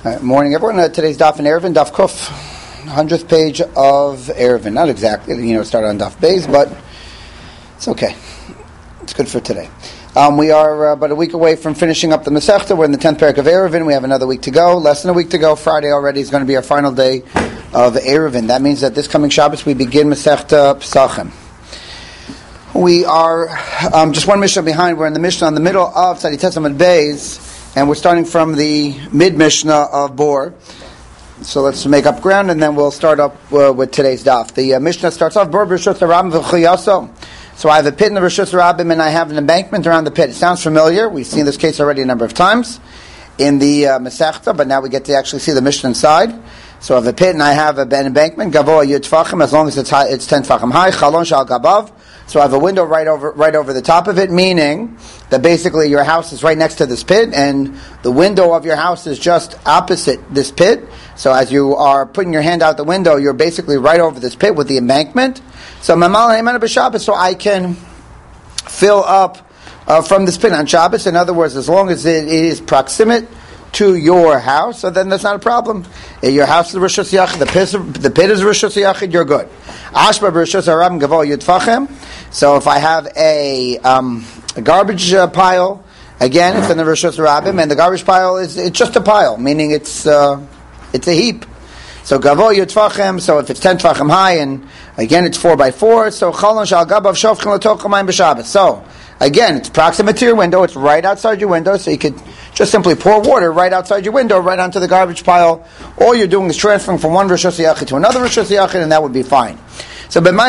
Morning, everyone. Today's Daf in Eruvin, Daf Kuf, 100th page of Eruvin. Not exactly, started on Daf Beis, but it's okay. It's good for today. We are about a week away from finishing up the Masechta. We're in the 10th parak of Eruvin. We have another week to go. Less than a week to go. Friday already is going to be our final day of Eruvin. That means that this coming Shabbos we begin Masechta Pesachim. We are just one Mishnah behind. We're in the Mishnah in the middle of Tzadi Tetzamid Beis. And we're starting from the mid-Mishnah of Bor. So let's make up ground, and then we'll start up with today's daf. The Mishnah starts off, Bor B'Rishus HaRabim V'Chayaso. So I have a pit in the Rishus HaRabim, and I have an embankment around the pit. It sounds familiar. We've seen this case already a number of times in the Masechta, but now we get to actually see the Mishnah inside. So I have a pit, and I have an embankment, Gavoa Yud Tfachim, as long as it's 10 Tfachim high, Chalon Shal Gabav. So I have a window right over the top of it, meaning that basically your house is right next to this pit, and the window of your house is just opposite this pit. So as you are putting your hand out the window, you're basically right over this pit with the embankment. So I can fill up from this pit on Shabbos. In other words, as long as it is proximate to your house, so then that's not a problem. Your house is Rishus Yachid, the pit is Rishus Yachid, you're good. Ashba Rishus HaRabim Gavoa Yud Tfachim. So if I have a garbage pile, again, it's in the Rishus HaRabim, and the garbage pile it's just a pile, meaning it's a heap. So Gavoa Yud Tfachim, so if it's 10 Tfachim high, and again it's 4x4, so Chalon Shal Gabav Shofchin L'Toch Hamayim B'Shabbos. So again, it's proximate to your window, it's right outside your window, so you could just simply pour water right outside your window, right onto the garbage pile. All you're doing is transferring from one Rishus Yachid to another Rishus Yachid, and that would be fine. So the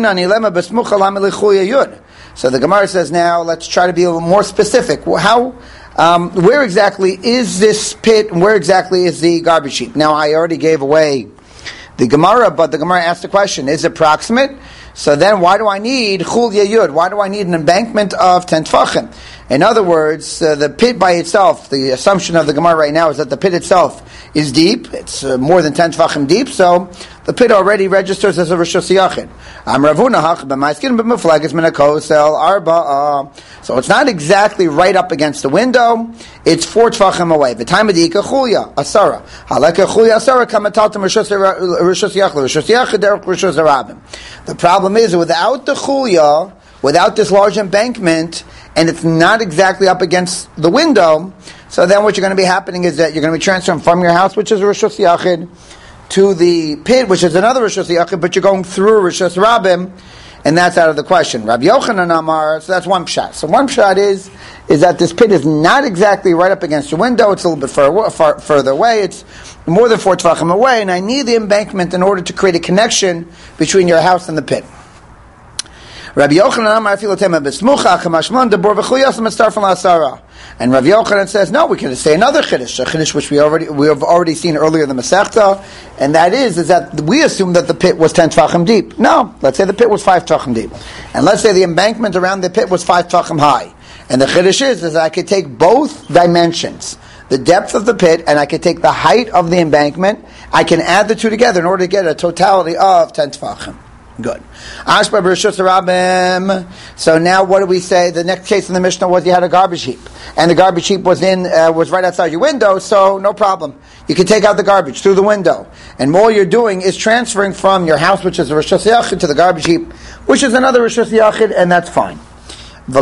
Gemara says now, let's try to be a little more specific. Where exactly is this pit, and where exactly is the garbage heap? Now, I already gave away the Gemara, but the Gemara asked the question, is it proximate? So then why do I need Chul Yayud? Why do I need an embankment of 10 Tfachim? In other words, the pit by itself, the assumption of the Gemara right now is that the pit itself is deep. It's more than 10 Tfachim deep, so the pit already registers as a Rishus Yachid. So it's not exactly right up against the window. It's 4 Tfachim away. The time of the Ika Chulya, Asara. Haleka Chulya Asara Kamatatim Rishus Yachid, Rishus Yachid, Derek Rishus HaRabim. The problem is, without the Chulya, without this large embankment, and it's not exactly up against the window, so then what you're going to be happening is that you're going to be transferring from your house, which is a Rishus Yachid, to the pit, which is another Rishus Yachid, but you're going through Rishus HaRabim, and that's out of the question. Rabbi Yochanan Amar, so that's one pshat. So one pshat is that this pit is not exactly right up against your window, it's a little bit further away, it's more than 4 Tfachim away, and I need the embankment in order to create a connection between your house and the pit. Rabbi Yochanan Amar Filotema Besmucha Kamashman Debor V'Chuyas Mitzarfin LaSara. And Rabbi Yochanan says, no, we can say another chiddush, a chiddush which we have already seen earlier in the Masechta, and that is that we assume that the pit was 10 Tfachim deep. No, let's say the pit was 5 Tfachim deep, and let's say the embankment around the pit was 5 Tfachim high. And the chiddush is that I could take both dimensions, the depth of the pit, and I could take the height of the embankment. I can add the two together in order to get a totality of 10 Tfachim. Good. Ashba B'Rishus HaRabim. So now what do we say? The next case in the Mishnah was you had a garbage heap. And the garbage heap was right outside your window, so no problem. You can take out the garbage through the window. And all you're doing is transferring from your house, which is a Rishus Yachid, to the garbage heap, which is another Rishus Yachid, and that's fine. The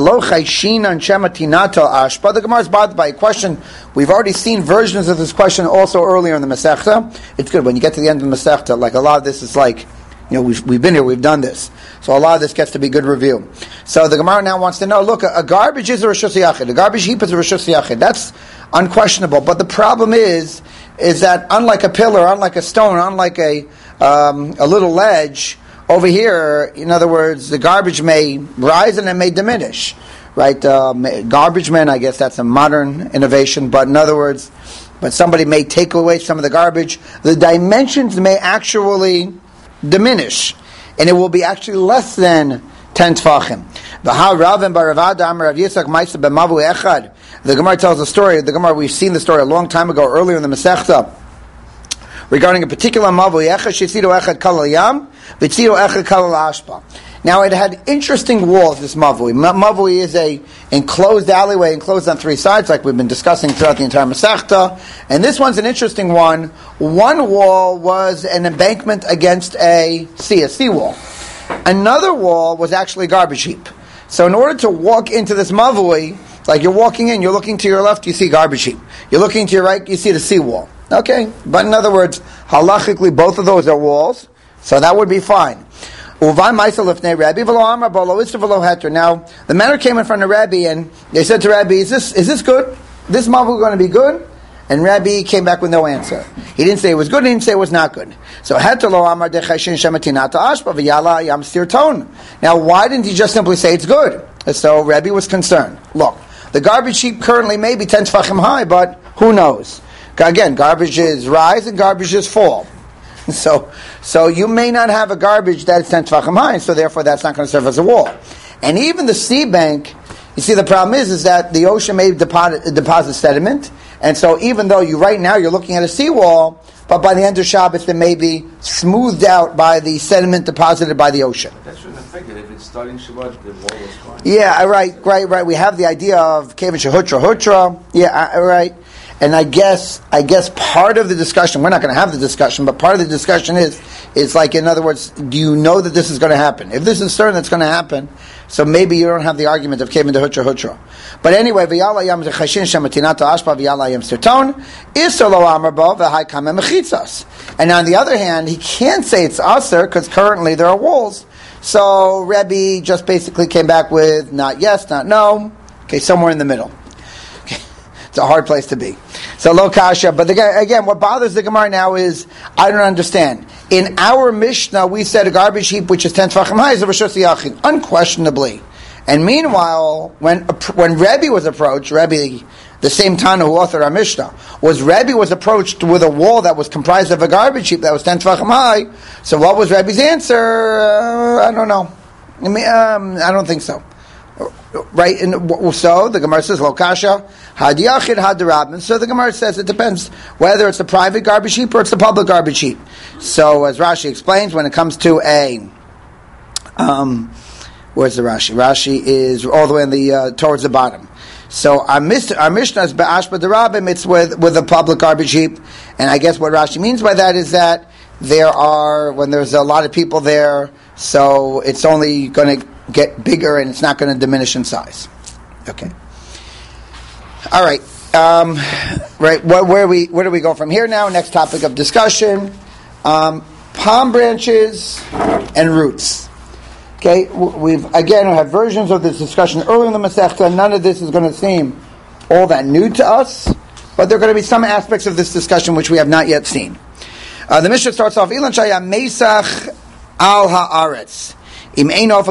Gemara is bothered by a question. We've already seen versions of this question also earlier in the Masechta. It's good when you get to the end of the Masechta, like a lot of this is like, we've been here, we've done this. So a lot of this gets to be good review. So the Gemara now wants to know, look, a garbage is a Rishus Yachid. A garbage heap is a Rishus Yachid. That's unquestionable. But the problem is that unlike a pillar, unlike a stone, unlike a little ledge, over here, in other words, the garbage may rise and it may diminish. Right? Garbage men, I guess that's a modern innovation, but in other words, but somebody may take away some of the garbage. The dimensions may actually diminish, and it will be actually less than 10 Tfachim. The Gemara tells a story. The Gemara, we've seen the story a long time ago, earlier in the Masechta, regarding a particular mavu echad shesido echad kal yam v'tzido echad kal ashpa. Now it had interesting walls, this Mavui. Mavui is a enclosed alleyway, enclosed on three sides, like we've been discussing throughout the entire Masechta. And this one's an interesting one. One wall was an embankment against a seawall. Another wall was actually a garbage heap. So in order to walk into this Mavui, like you're walking in, you're looking to your left, you see garbage heap. You're looking to your right, you see the seawall. Okay, but in other words, halachically, both of those are walls, so that would be fine. Now, the matter came in front of Rabbi, and they said to Rabbi, is this good? This Mavui going to be good? And Rabbi came back with no answer. He didn't say it was good, he didn't say it was not good. So, now why didn't he just simply say it's good? So Rabbi was concerned. Look, the garbage heap currently may be 10 tefachim high, but who knows? Again, garbages rise and garbages fall. So you may not have a garbage that's 10 tefachim high, so therefore that's not going to serve as a wall. And even the sea bank, you see, the problem is that the ocean may deposit sediment, and so even though right now you're looking at a seawall, but by the end of Shabbos it may be smoothed out by the sediment deposited by the ocean. That shouldn't affect it. If it's starting Shabbat, the wall was fine. Yeah, right. We have the idea of Kevin Shehutra. Yeah, right. And I guess part of the discussion, we're not going to have the discussion, but part of the discussion is like, in other words, do you know that this is going to happen? If this is certain that's going to happen, so maybe you don't have the argument of Kevin Hutra. But anyway, v'yala yam zechashin shematinata ashpa v'yala yam sirton isolo amarbo v'hai kamem mechitzas. And on the other hand, he can't say it's aser because currently there are walls. So Rebbe just basically came back with not yes, not no. Okay, somewhere in the middle. Okay. It's a hard place to be. So lo kasha. But again, what bothers the Gemara now is, I don't understand. In our Mishnah, we said a garbage heap which is 10 tefachim high is a Rishus Yachid, unquestionably. And meanwhile, when Rebbe was approached, Rebbe, the same Tana who authored our Mishnah, Rebbe was approached with a wall that was comprised of a garbage heap that was 10 tefachim high. So what was Rebbe's answer? I don't know. I don't think so. Right, and so the Gemara says, "Lo kasha had yachid had derabin." So the Gemara says it depends whether it's a private garbage heap or it's a public garbage heap. So, as Rashi explains, when it comes to a, where's the Rashi? Rashi is all the way in the towards the bottom. So our Mishnah is be'ashba derabim. It's with a public garbage heap, and I guess what Rashi means by that is that when there's a lot of people there, so it's only going to get bigger and it's not going to diminish in size. Okay. All right. Right. Where do we go from here now? Next topic of discussion: palm branches and roots. Okay. We've had versions of this discussion earlier in the Masechta. None of this is going to seem all that new to us, but there are going to be some aspects of this discussion which we have not yet seen. The Mishnah starts off: Ilan shaya meisach al haaretz. Okay, so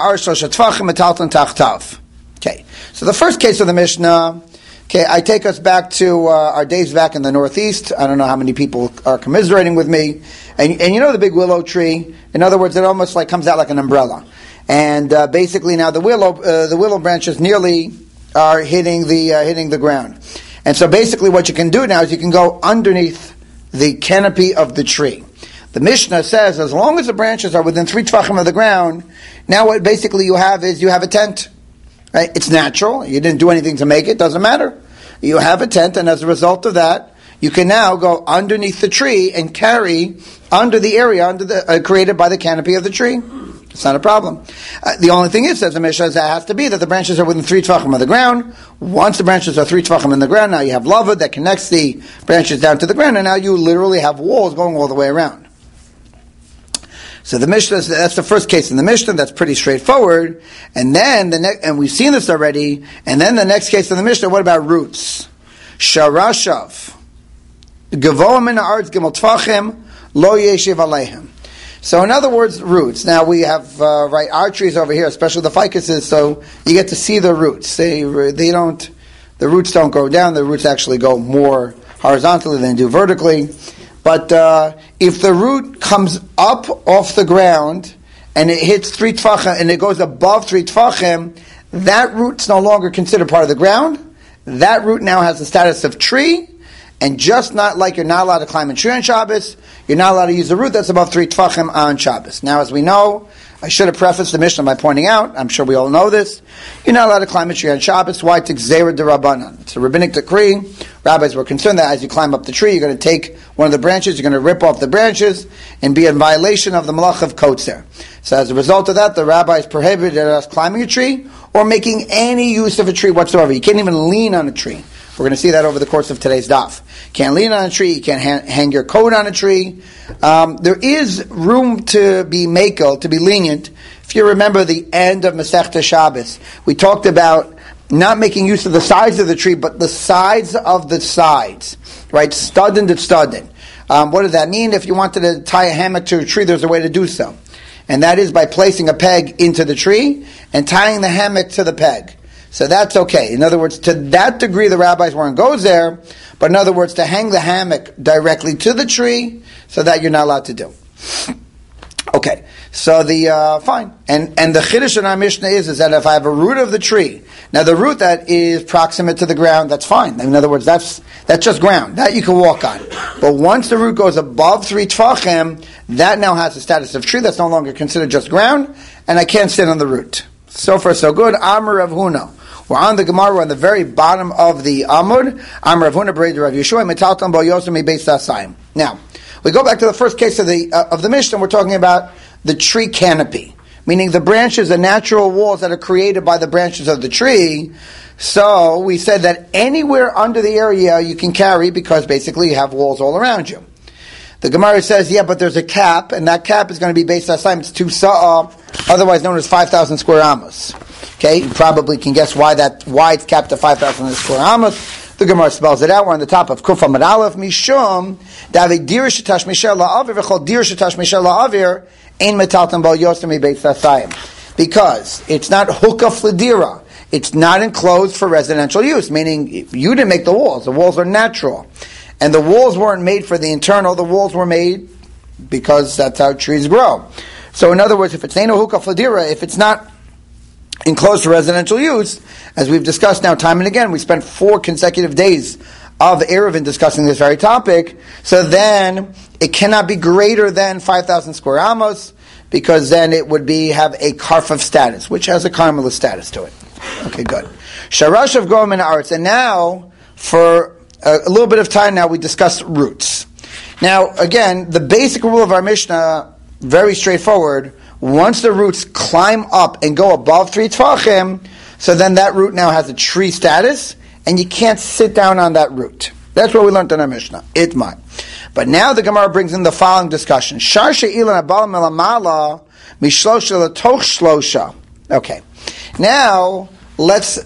the first case of the Mishnah, I take us back to our days back in the Northeast. I don't know how many people are commiserating with me. And you know the big willow tree? In other words, it almost like comes out like an umbrella. And basically now the willow branches nearly are hitting the ground. And so basically what you can do now is you can go underneath the canopy of the tree. The Mishnah says, as long as the branches are within 3 tefachim of the ground, now what basically you have is you have a tent. Right? It's natural. You didn't do anything to make it. Doesn't matter. You have a tent, and as a result of that, you can now go underneath the tree and carry under the area created by the canopy of the tree. It's not a problem. The only thing is, says the Mishnah, that has to be that the branches are within 3 tefachim of the ground. Once the branches are 3 tefachim in the ground, now you have lavud that connects the branches down to the ground, and now you literally have walls going all the way around. So the Mishnah, that's the first case in the Mishnah. That's pretty straightforward. And then and we've seen this already. And then the next case in the Mishnah, what about roots? Sharashav, gavoa min haaretz gimel tfachim lo yeshiv aleihem. So in other words, roots. Now we have our trees over here, especially the ficuses. So you get to see the roots. The roots don't go down. The roots actually go more horizontally than do vertically. But if the root comes up off the ground and it hits 3 tefachim and it goes above 3 tefachim, that root's no longer considered part of the ground. That root now has the status of tree, And just not like you're not allowed to climb a tree on Shabbos, you're not allowed to use the root that's above 3 Tfachim on Shabbos. Now, as we know, I should have prefaced the Mishnah by pointing out, I'm sure we all know this, you're not allowed to climb a tree on Shabbos. Why? It's Gzeira d'Rabbanan. It's a rabbinic decree. Rabbis were concerned that as you climb up the tree, you're going to take one of the branches, you're going to rip off the branches, and be in violation of the Malach of Kotzer. So as a result of that, the rabbis prohibited us climbing a tree, or making any use of a tree whatsoever. You can't even lean on a tree. We're going to see that over the course of today's daf. You can't lean on a tree, you can't hang your coat on a tree. There is room to be makel, to be lenient. If you remember the end of Masechta Shabbos, we talked about not making use of the sides of the tree, but the sides of the sides, right? Studden to studden. What does that mean? If you wanted to tie a hammock to a tree, there's a way to do so. And that is by placing a peg into the tree and tying the hammock to the peg. So that's okay. In other words, to that degree the rabbis weren't goes there, but in other words, to hang the hammock directly to the tree, so that you're not allowed to do. Okay, so fine. And the chiddush in our Mishnah is that if I have a root of the tree, now the root that is proximate to the ground, that's fine. In other words, that's just ground. That you can walk on. But once the root goes above 3 Tfachim, that now has the status of tree. That's no longer considered just ground, and I can't sit on the root. So far, so good. Amar Rav Huna. We're on the Gemara, we're on the very bottom of the Amud. Amar Rav Huna B'rei Rav Yeshua, Metalton Bo Yosem Beis Tasayim. Now, we go back to the first case of the Mishnah. We're talking about the tree canopy, meaning the branches, the natural walls that are created by the branches of the tree. So we said that anywhere under the area you can carry, because basically you have walls all around you. The Gemara says, yeah, but there's a cap, and that cap is going to be based on time. It's 2 sa'ah, otherwise known as 5,000 square amos. Okay, you probably can guess why it's capped at 5,000 square amos. The Gemara spells it out. We're on the top of Kuf Amud Aleph. Mishum David dir shetash mishel la'avir v'chol dir shetash mishel la'avir ein metalton bo yosem mi beit sasayim. Because it's not hukaf l'dira. It's not enclosed for residential use, meaning you didn't make the walls. The walls are natural. And the walls weren't made for the internal. The walls were made because that's how trees grow. So in other words, if it's no hukaf l'dira, if it's not enclosed for residential use, as we've discussed now time and again, we spent 4 consecutive days of Eruvin discussing this very topic, so then it cannot be greater than 5,000 square amos, because then it would have a karfaf status, which has a karmelis status to it. Okay, good. Sharash of Gorim and Aretz. And now, for a little bit of time now, we discussed roots. Now, again, the basic rule of our Mishnah, very straightforward. Once the roots climb up and go above 3 Tfachim, so then that root now has a tree status, and you can't sit down on that root. That's what we learned in our Mishnah. Itmai. But now the Gemara brings in the following discussion. Shar she'ilan abal melamala mishlosha letoch shlosha. Okay. Now let's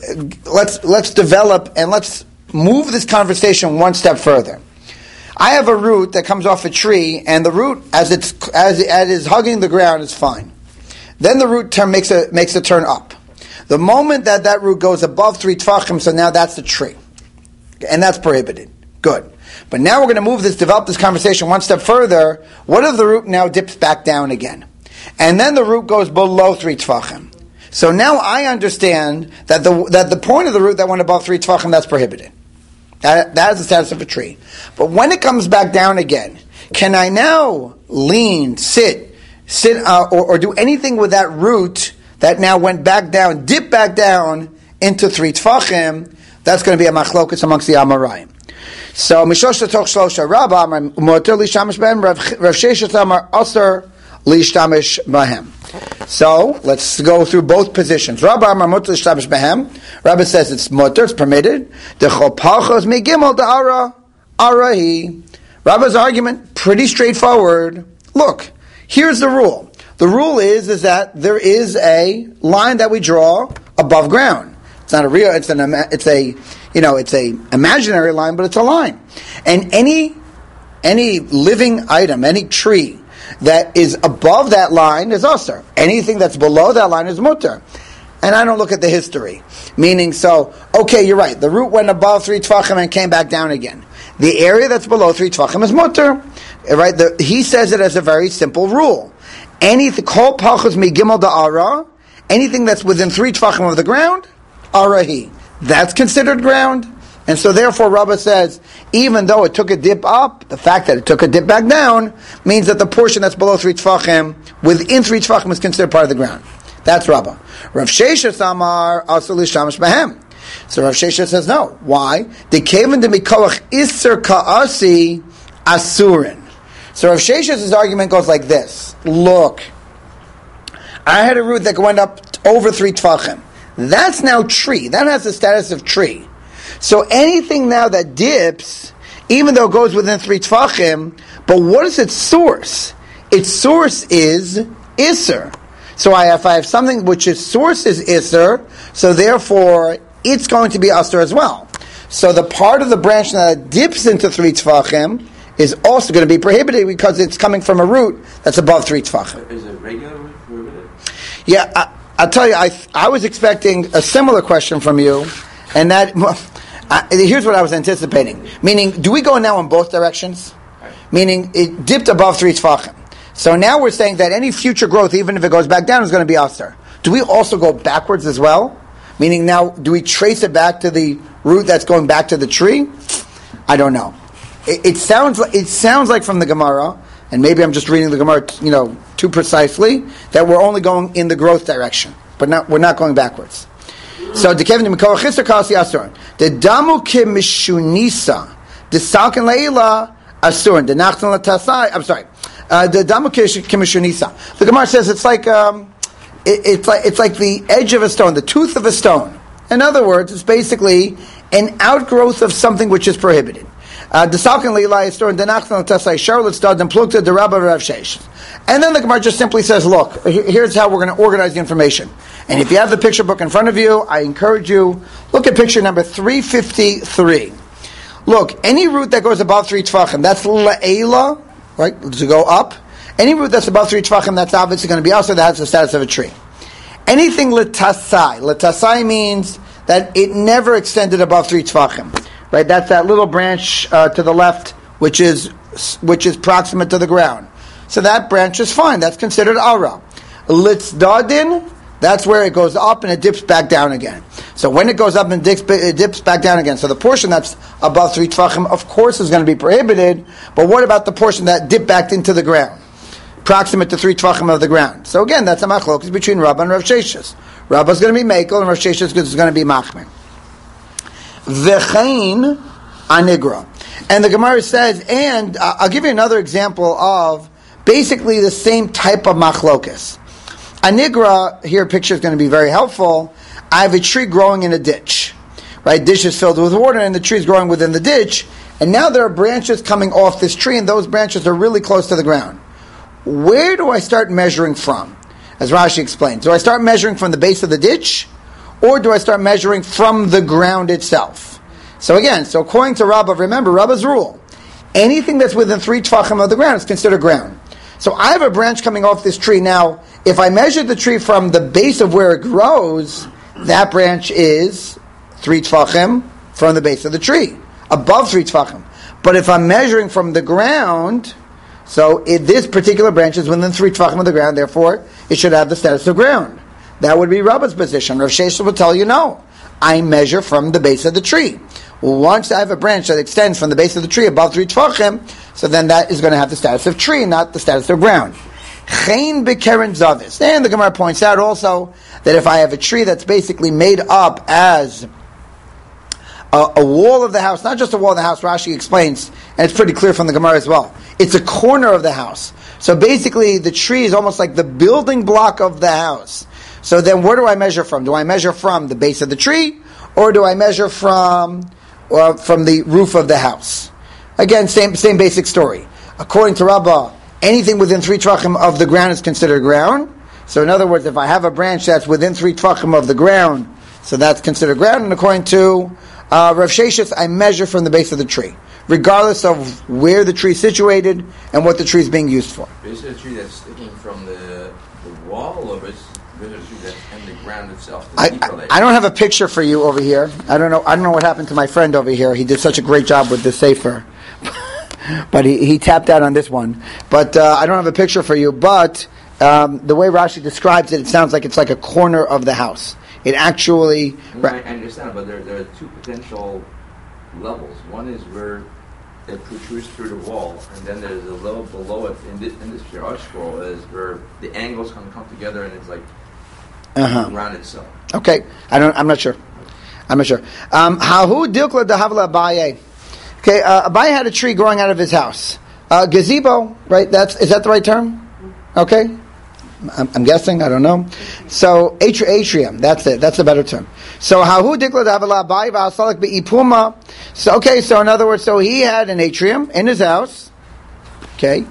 develop and let's move this conversation one step further. I have a root that comes off a tree, and the root, as it is hugging the ground, is fine. Then the root makes a turn up. The moment that root goes above 3 Tfachim, so now that's the tree. And that's prohibited. Good. But now we're going to develop this conversation one step further. What if the root now dips back down again? And then the root goes below 3 Tfachim. So now I understand that the point of the root that went above 3 Tfachim, that's prohibited. That is the status of a tree. But when it comes back down again, can I now lean, sit, or do anything with that root that now went back down, dip back down into 3 Tfachim? That's going to be a machlokus amongst the Amoraim. So, Mishosh Tatoch Shlosha Rabba, Moter Lishtamish Behem, Rav Sheshet Amar Aser Lishtamish Behem. So, let's go through both positions. Rabba Amar Moter Lishtamish Behem. Rabba says it's moter, it's permitted. The Chopachos Megimel Da'ara Arahi. Rabba's argument, pretty straightforward. Look, here's the rule. The rule is that there is a line that we draw above ground. It's not a real, it's a imaginary line, but it's a line. And any living item, any tree that is above that line is usher. Anything that's below that line is mutter. And I don't look at the history. Meaning, okay, you're right. The root went above 3 Tfachim and came back down again. The area that's below 3 Tfachim is mutter. Right? He says it as a very simple rule. Anything, kol pachos megimel da'ara, anything that's within 3 Tfachim of the ground, arahi. That's considered ground. And so therefore Rabbah says, even though it took a dip up, the fact that it took a dip back down means that the portion that's below 3 tefachim, within 3 tefachim, is considered part of the ground. That's Rabbah. Rav Sheshes Amar also lishamish behem. So Rav Sheshes says no. Why? The kaven de mikolach iser ka'asi asurin. So Rav Sheshes' argument goes like this. Look, I had a root that went up over 3 tefachim. That's now tree. That has the status of tree. So anything now that dips, even though it goes within 3 tefachim, but what is its source? Its source is iser. So if I have something which its source is iser, so therefore it's going to be aser as well. So the part of the branch that dips into 3 tefachim is also going to be prohibited because it's coming from a root that's above 3 tefachim. Is it regular root prohibited? Yeah, I'll tell you, I was expecting a similar question from you, and that... here's what I was anticipating. Meaning, do we go now in both directions? Right. Meaning, it dipped above 3 tefachim. So now we're saying that any future growth, even if it goes back down, is going to be aser. Do we also go backwards as well? Meaning now, do we trace it back to the root that's going back to the tree? I don't know. It sounds like from the Gemara, and maybe I'm just reading the Gemara, too precisely, that we're only going in the growth direction, but we're not going backwards. So the Kevin Mikol Chisar Kasi Asurin. The Damu Kim Mishunisa. The Salkin Leila Asurin. The Nachtan Latasai. I'm sorry. The Damu Kim Mishunisa. The Gemara says it's like the edge of a stone, the tooth of a stone. In other words, it's basically an outgrowth of something which is prohibited. The Salkin Leila Asurin. The Nachtan Latasai. Charlotte Stad and Plukta the Rabba Rav Sheish. And then the Gemara just simply says, look, here's how we're going to organize the information. And if you have the picture book in front of you, I encourage you, look at picture number 353. Look, any root that goes above 3 tefachim, that's la'ela, right, to go up. Any root that's above 3 tefachim, that's obviously going to be also that has the status of a tree. Anything letasai means that it never extended above 3 tefachim, right? That's that little branch to the left, which is proximate to the ground. So that branch is fine. That's considered ara. Litzdadin, that's where it goes up and it dips back down again. So when it goes up and it dips back down again, so the portion that's above 3 tefachim, of course, is going to be prohibited. But what about the portion that dipped back into the ground, proximate to 3 tefachim of the ground? So again, that's a machlokes between Rabbah and Rav Sheshes. Rabbah is going to be mekel and Rav Sheshes is going to be machmir. V'chein anigra, and the Gemara says, and I'll give you another example of basically the same type of machlokes. A nigra, here picture is going to be very helpful. I have a tree growing in a ditch. Right? Ditch is filled with water and the tree is growing within the ditch. And now there are branches coming off this tree and those branches are really close to the ground. Where do I start measuring from? As Rashi explains. Do I start measuring from the base of the ditch? Or do I start measuring from the ground itself? So again, according to Rabbah, remember Rabbah's rule. Anything that's within 3 tefachim of the ground is considered ground. So I have a branch coming off this tree. Now, if I measure the tree from the base of where it grows, that branch is 3 tefachim from the base of the tree, above 3 tefachim. But if I'm measuring from the ground, this particular branch is within 3 tefachim of the ground, therefore it should have the status of ground. That would be Rabbah's position. Rav Sheshes will tell you no. I measure from the base of the tree. Once I have a branch that extends from the base of the tree above 3 tefachim, so then that is going to have the status of tree, not the status of ground. Chein bekeren zavis. And the Gemara points out also that if I have a tree that's basically made up as a wall of the house, not just a wall of the house, Rashi explains, and it's pretty clear from the Gemara as well. It's a corner of the house. So basically the tree is almost like the building block of the house. So then where do I measure from? Do I measure from the base of the tree, or do I measure from the roof of the house? Again, same basic story. According to Rabbah, anything within 3 tefachim of the ground is considered ground. So in other words, if I have a branch that's within 3 tefachim of the ground, so that's considered ground. And according to Rav Sheshes, I measure from the base of the tree, regardless of where the tree is situated and what the tree is being used for. Is it a tree that's sticking from the wall, or is it a tree that's in the ground itself? I don't have a picture for you over here. I don't know what happened to my friend over here. He did such a great job with the sefer. But he tapped out on this one. But I don't have a picture for you. But the way Rashi describes it, it sounds like it's like a corner of the house. It actually... I understand, but there are two potential levels. One is where it protrudes through the wall, and then there's a level below it in this Shir scroll is where the angles come together, and it's like around itself. Okay, I'm not sure. Hahu dilkla dahavla Abaye. Okay, Abaye had a tree growing out of his house. Gazebo, right? Is that the right term? Okay, I'm guessing. I don't know. So atrium. That's it. That's a better term. So hahu dikla dahavla Abaye v'asalek be'ipuma. So in other words, so he had an atrium in his house. Okay.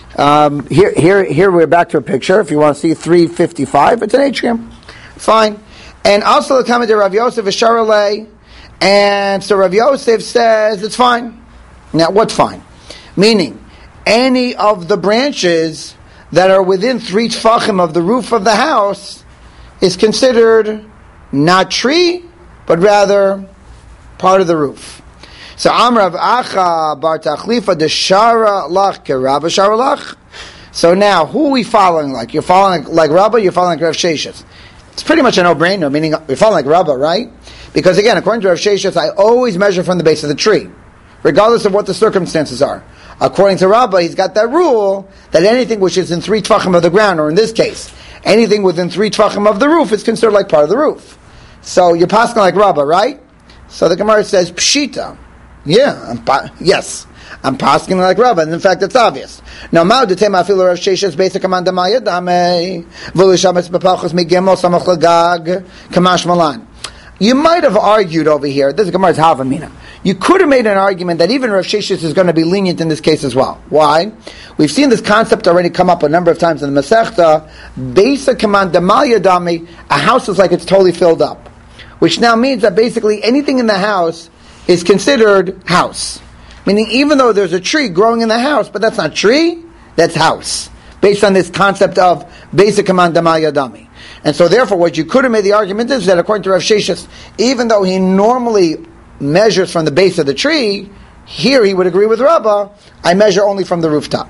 Here we're back to a picture. If you want to see 355, it's an atrium. Fine. And also the comment of Rav Yosef is Sharalei. And so Rav Yosef says it's fine. Now, what's fine? Meaning, any of the branches that are within 3 tfachim of the roof of the house is considered not tree, but rather part of the roof. So Amrav Acha Bar Tachlifa Deshara Lach Kerabba Shara Lach. So now, who are we following like? You're following like Rabba, you're following like Rav Sheshes. It's pretty much a no-brainer, meaning you're following like Rabba, right? Because again, according to Rav Sheshes, I always measure from the base of the tree, regardless of what the circumstances are. According to Rabba, he's got that rule that anything which is in 3 tfachim of the ground, or in this case, anything within 3 tfachim of the roof is considered like part of the roof. So you're passing like Rabba, right? So the Gemara says, Pshita. Yeah, yes. I'm passing like Rabba, and in fact, it's obvious. Now, Mao de Tema Filo Rav Sheshes basic command Maya Dame Vulishamas Bepachos Migemo Samach Lagag Kamash Malan. You might have argued over here. This is Gemara's Havamina. You could have made an argument that even Rav Sheshes is going to be lenient in this case as well. Why? We've seen this concept already come up a number of times in the Masechta. Basic command Maya Dame. A house is like it's totally filled up, which now means that basically anything in the house is considered house. Meaning even though there's a tree growing in the house, but that's not tree, that's house. Based on this concept of basic command Damal Yadami. And so therefore what you could have made the argument is that according to Rav Sheshes, even though he normally measures from the base of the tree, here he would agree with Rabbah, I measure only from the rooftop.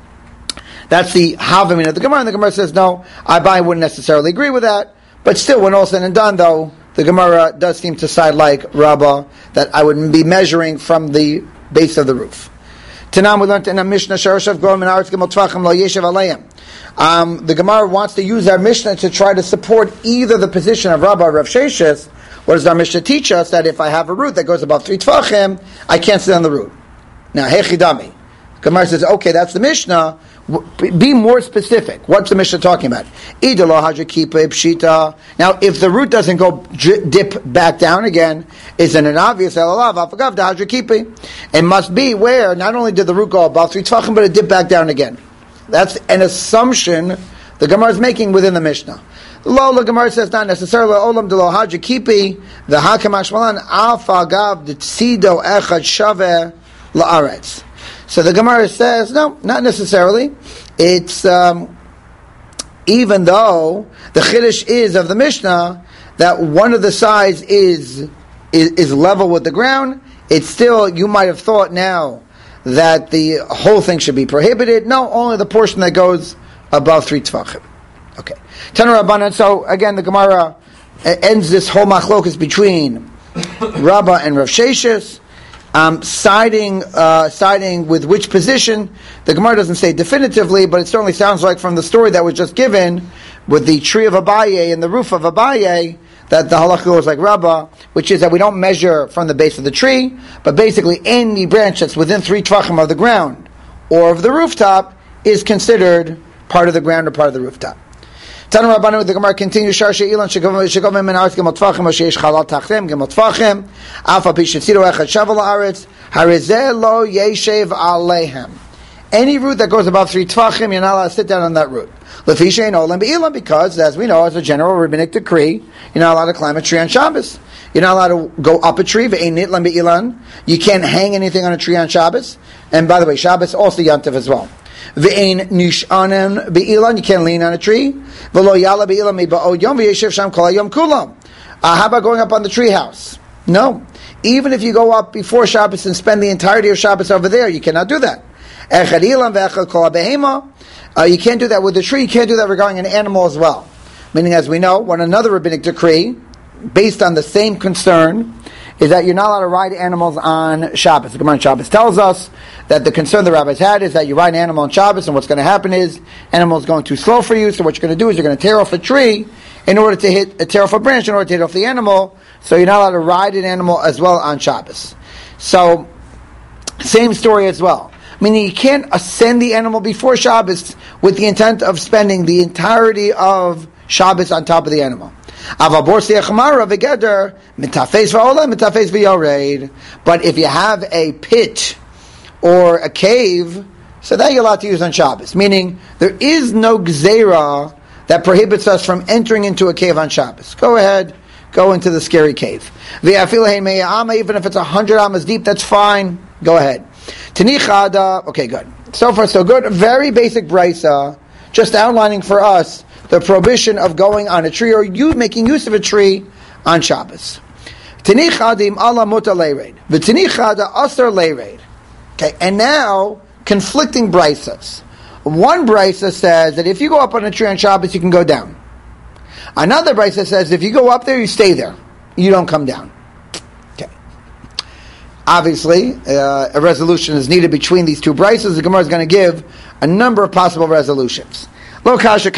That's the Havamina of the Gemara, and the Gemara says, no, I wouldn't necessarily agree with that, but still when all said and done though, the Gemara does seem to side like Rabbah, that I would be measuring from the base of the roof. Tanam, we learned in a Mishnah, Sharashav Goim and Aretz Gimel Tvachim Lo Yeshev Aleim. The Gemara wants to use our Mishnah to try to support either the position of Rabbah or Rav Sheshes. What does our Mishnah teach us? That if I have a root that goes above 3 Tvachim, I can't sit on the root. Now, Hechidami. Gemara says, okay, that's the Mishnah. Be more specific. What's the Mishnah talking about? Now, if the root doesn't go dip back down again, isn't it obvious? It must be where not only did the root go above 3 tefachim, but it dipped back down again. That's an assumption the Gemara is making within the Mishnah. The Gemara says not necessarily. Olam de lo hajikipi the hakamash malan alfa gav the tzido echad shaveh laaretz. So the Gemara says, no, not necessarily. It's, even though the Chiddush is of the Mishnah, that one of the sides is level with the ground, it's still, you might have thought now that the whole thing should be prohibited. No, only the portion that goes above 3 tefachim. Okay. Tana Rabbanan, so again, the Gemara ends this whole machlokus between Rabbah and Rav Sheshes. Siding with which position, the Gemara doesn't say definitively, but it certainly sounds like from the story that was just given with the tree of Abaye and the roof of Abaye that the halakha goes like Rabbah, which is that we don't measure from the base of the tree, but basically any branch that's within 3 tvachim of the ground or of the rooftop is considered part of the ground or part of the rooftop. Tanu Rabbanu, the Gemara continues, Shar she'ilan shegovim min haaretz gimel tvachim o sheish chalal tachtem gimel tvachim alfa pi shetziro echad shavel haaretz harizeh lo yeshev aleihem. Any root that goes above 3 tvachim, you're not allowed to sit down on that root. Lefi she'ein olam be'ilam, because as we know, as a general rabbinic decree, you're not allowed to climb a tree on Shabbos. You're not allowed to go up a tree. Ve'ein nitlan be'ilan. You can't hang anything on a tree on Shabbos. And by the way, Shabbos also Yantiv as well. Ve'ein nishanen be'ilan, you can't lean on a tree. V'lo yala be'ilan me'ba'od yom v'yeshev sham kol hayom kulam. How about going up on the tree house? No. Even if you go up before Shabbos and spend the entirety of Shabbos over there, you cannot do that. Echad ilan ve'echad kol ha'behema. You can't do that with the tree. You can't do that regarding an animal as well. Meaning, as we know, when another rabbinic decree, based on the same concern, is that you're not allowed to ride animals on Shabbos. The Gemara on Shabbos tells us that the concern the rabbis had is that you ride an animal on Shabbos, and what's going to happen is animal is going too slow for you. So what you're going to do is you're going to tear off a tree in order to tear off a branch in order to hit off the animal. So you're not allowed to ride an animal as well on Shabbos. So same story as well. Meaning you can't ascend the animal before Shabbos with the intent of spending the entirety of Shabbos on top of the animal. But if you have a pit or a cave, so that you're allowed to use on Shabbos. Meaning there is no gzeira that prohibits us from entering into a cave on Shabbos. Go ahead, go into the scary cave. Even if it's 100 amas deep, that's fine. Go ahead. Okay, good. So far, so good. Very basic brisa, just outlining for us the prohibition of going on a tree or you making use of a tree on Shabbos. Okay, and now conflicting brisas. One brisa says that if you go up on a tree on Shabbos, you can go down. Another brisa says if you go up there, you stay there. You don't come down. Obviously, a resolution is needed between these two brises. The Gemara is going to give a number of possible resolutions. Okay,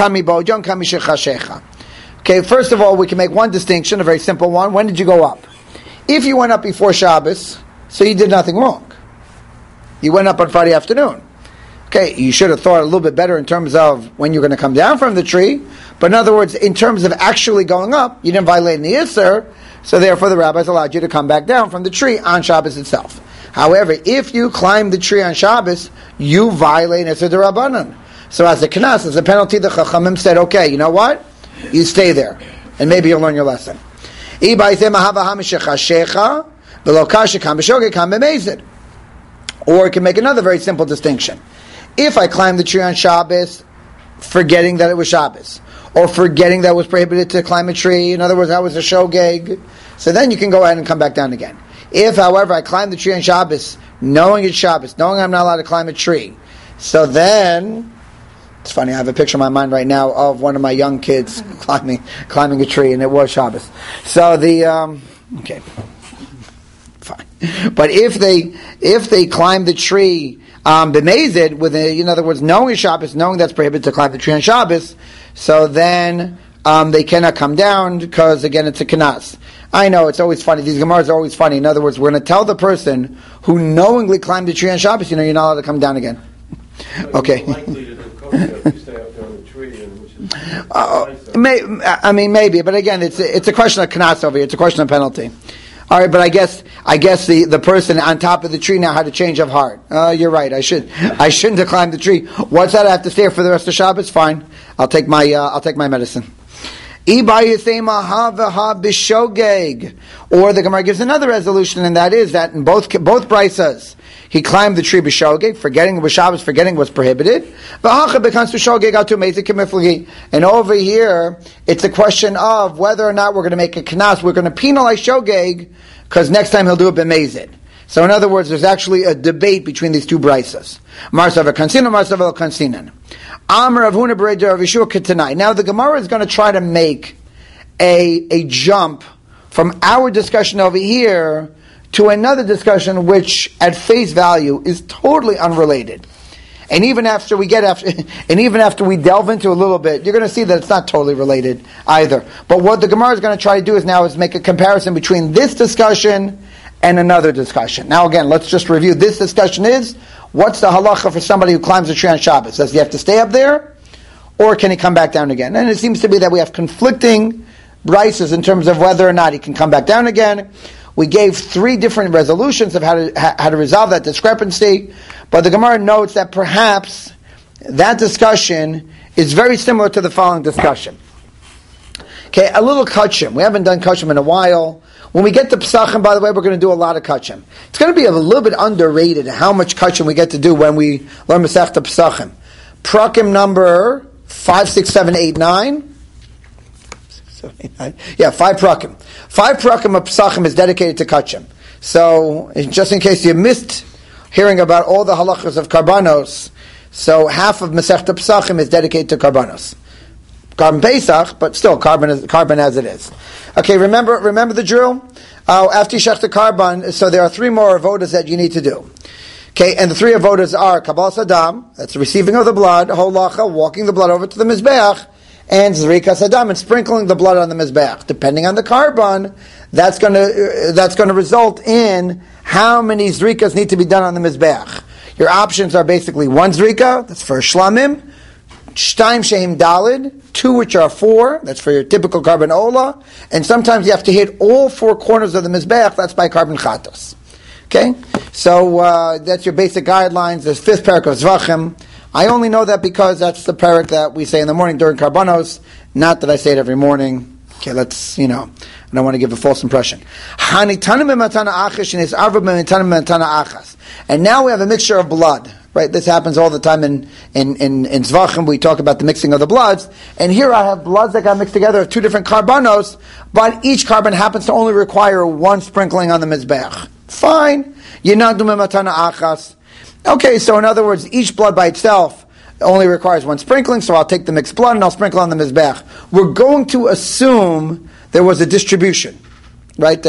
first of all, we can make one distinction, a very simple one. When did you go up? If you went up before Shabbos, so you did nothing wrong. You went up on Friday afternoon. Okay, you should have thought a little bit better in terms of when you're going to come down from the tree. But in other words, in terms of actually going up, you didn't violate any Isser. So therefore the rabbis allowed you to come back down from the tree on Shabbos itself. However, if you climb the tree on Shabbos, you violate Isser D'Rabbanan. So as a knas, as a penalty, the Chachamim said, okay, you know what? You stay there. And maybe you'll learn your lesson. Or it can make another very simple distinction. If I climb the tree on Shabbos, forgetting that it was Shabbos, or forgetting that it was prohibited to climb a tree, in other words, that was a shogeg, so then you can go ahead and come back down again. If, however, I climb the tree on Shabbos, knowing it's Shabbos, knowing I'm not allowed to climb a tree, so then, it's funny, I have a picture in my mind right now of one of my young kids climbing a tree, and it was Shabbos. So okay, fine. But if they climb the tree, b'mezid, in other words, knowing it's Shabbos, knowing that's prohibited to climb the tree on Shabbos, so then they cannot come down because, again, it's a kanas. I know, it's always funny. These Gemaras are always funny. In other words, we're going to tell the person who knowingly climbed the tree on Shabbos, you're not allowed to come down again. Okay. Maybe, but again, it's a question of kanas over here. It's a question of penalty. All right, but I guess the person on top of the tree now had a change of heart. You're right. I shouldn't have climbed the tree. What's that? I have to stay for the rest of Shabbos. Fine. I'll take my medicine. Or the Gemara gives another resolution, and that is that in both brisas, he climbed the tree b'shogeg, forgetting it was Shabbos, forgetting was prohibited. And over here, it's a question of whether or not we're going to make a knas. We're going to penalize shogeg because next time he'll do it b'mezid. So in other words, there's actually a debate between these two brisas. Marsav kansinan, Marsav el kansinan. Amar Rav Huna b'rei Rav Yeshua ketanai. Now the Gemara is going to try to make a jump from our discussion over here to another discussion which at face value is totally unrelated. And even after we delve into a little bit, you're going to see that it's not totally related either. But what the Gemara is going to try to do is make a comparison between this discussion and another discussion. Now again, let's just review. This discussion is, what's the halacha for somebody who climbs a tree on Shabbos? Does he have to stay up there? Or can he come back down again? And it seems to be that we have conflicting brises in terms of whether or not he can come back down again. We gave 3 different resolutions of how to resolve that discrepancy, but the Gemara notes that perhaps that discussion is very similar to the following discussion. Okay, a little kachim. We haven't done kachim in a while. When we get to Pesachim, by the way, we're going to do a lot of kachim. It's going to be a little bit underrated how much kachim we get to do when we learn Masechta Pesachim. Prakim number 5, 6, 7, 8, 9. 5 prakim. 5 prakim of Pesachim is dedicated to kachim. So, just in case you missed hearing about all the halachas of karbanos, so half of Masechta Pesachim is dedicated to karbanos. Carbon Pesach, but still carbon as it is. Okay, remember the drill. After you shech the carbon, so there are 3 more avodas that you need to do. Okay, and the 3 avodas are Kabbalas Hadam, that's the receiving of the blood, holacha, walking the blood over to the Mizbeach, and Zrikas Hadam, and sprinkling the blood on the Mizbeach. Depending on the carbon, that's going to result in how many Zrikas need to be done on the Mizbeach. Your options are basically 1 Zrika, that's for Shlamim, Shtaim Shehim Dalid, 2 which are 4, that's for your typical carbon Ola, and sometimes you have to hit all 4 corners of the Mizbeach, that's by carbon Chatos. Okay? So that's your basic guidelines. There's 5th parak of Zvachim. I only know that because that's the parak that we say in the morning during Karbanos, not that I say it every morning. Okay, let's, I don't want to give a false impression. And now we have a mixture of blood. Right, this happens all the time in Zvachim. We talk about the mixing of the bloods, and here I have bloods that got mixed together of 2 different carbonos, but each carbon happens to only require 1 sprinkling on the mizbeach. Fine, achas. Okay, so in other words, each blood by itself only requires 1 sprinkling. So I'll take the mixed blood and I'll sprinkle on the mizbeach. We're going to assume there was a distribution, right?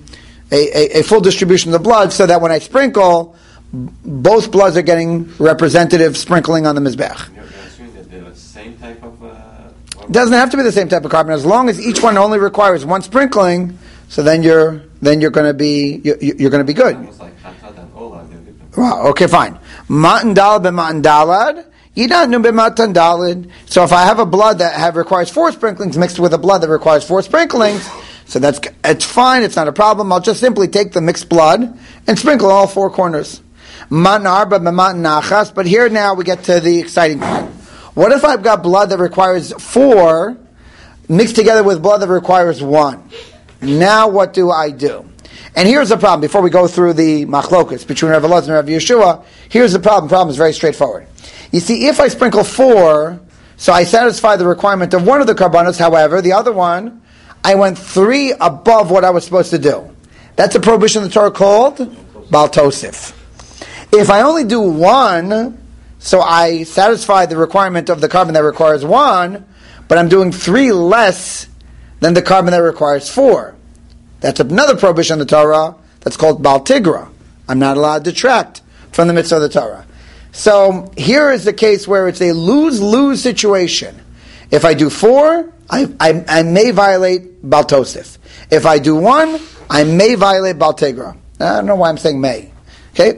A full distribution of the blood, so that when I sprinkle, both bloods are getting representative sprinkling on the mizbeach. You're assuming that they're the same type of... It doesn't have to be the same type of carbon, as long as each one only requires 1 sprinkling. So then you're going to be good. Almost like Chatat and Ola, they're different. Wow. Okay, fine. Matan dalad b'matan dalad. Yidanu b'matan dalad. So if I have a blood that requires 4 sprinklings mixed with a blood that requires 4 sprinklings, so it's fine. It's not a problem. I'll just simply take the mixed blood and sprinkle all 4 corners. Matan arba b'matan nachas. But here now we get to the exciting part. What if I've got blood that requires 4 mixed together with blood that requires 1? Now what do I do? And here's the problem. Before we go through the machlokas between Rav Elazar and Rav Yeshua, here's the problem. The problem is very straightforward. You see, if I sprinkle 4, so I satisfy the requirement of one of the carbonos, however, the other one, I went 3 above what I was supposed to do. That's a prohibition in the Torah called Baal Tosif. If I only do 1, so I satisfy the requirement of the carbon that requires 1, but I'm doing 3 less than the carbon that requires 4. That's another prohibition in the Torah that's called Baal Tigra. I'm not allowed to detract from the mitzvah of the Torah. So here is the case where it's a lose-lose situation. If I do 4, I may violate Baal Tosif. If I do 1, I may violate Baal Tigra. I don't know why I'm saying may. Okay,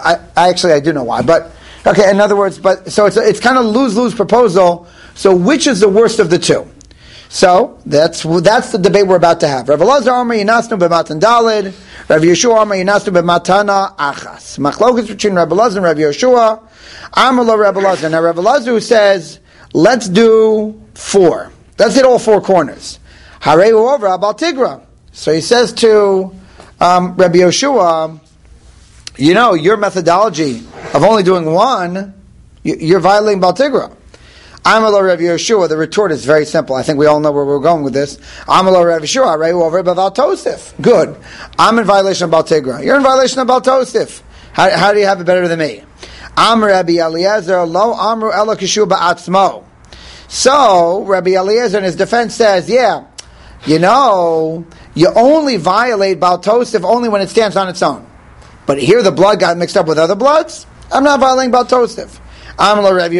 I do know why, but okay. In other words, so it's kind of lose-lose proposal. So which is the worst of the 2? So that's the debate we're about to have. Rav Elazar Amar Yinasnu b'matan dalid. Rav Yeshua Amar Yinasnu b'matana achas. Machlokas between Rav Elazar and Rav Yeshua. Amar lo Rav Elazar. Now Rav Elazar says, let's do 4. Let's hit all 4 corners. Harei over Baal Tigra. So he says to Rabbi Yeshua, your methodology of only doing 1, you're violating Baal Tigra. Amalo Rav Yeshua, the retort is very simple. I think we all know where we're going with this. Amalo Rav Yeshua, right over Baal Tosif. Good. I'm in violation of Baal Tigra. You're in violation of Baal Tosif. How do you have it better than me? Amr Rabbi Eliezer, lo amru ela kishu ba'atzmo. So, Rabbi Eliezer in his defense says, you only violate Baal Tosif only when it stands on its own. But here the blood got mixed up with other bloods. I'm not violating Baal Tosif. So Rabbi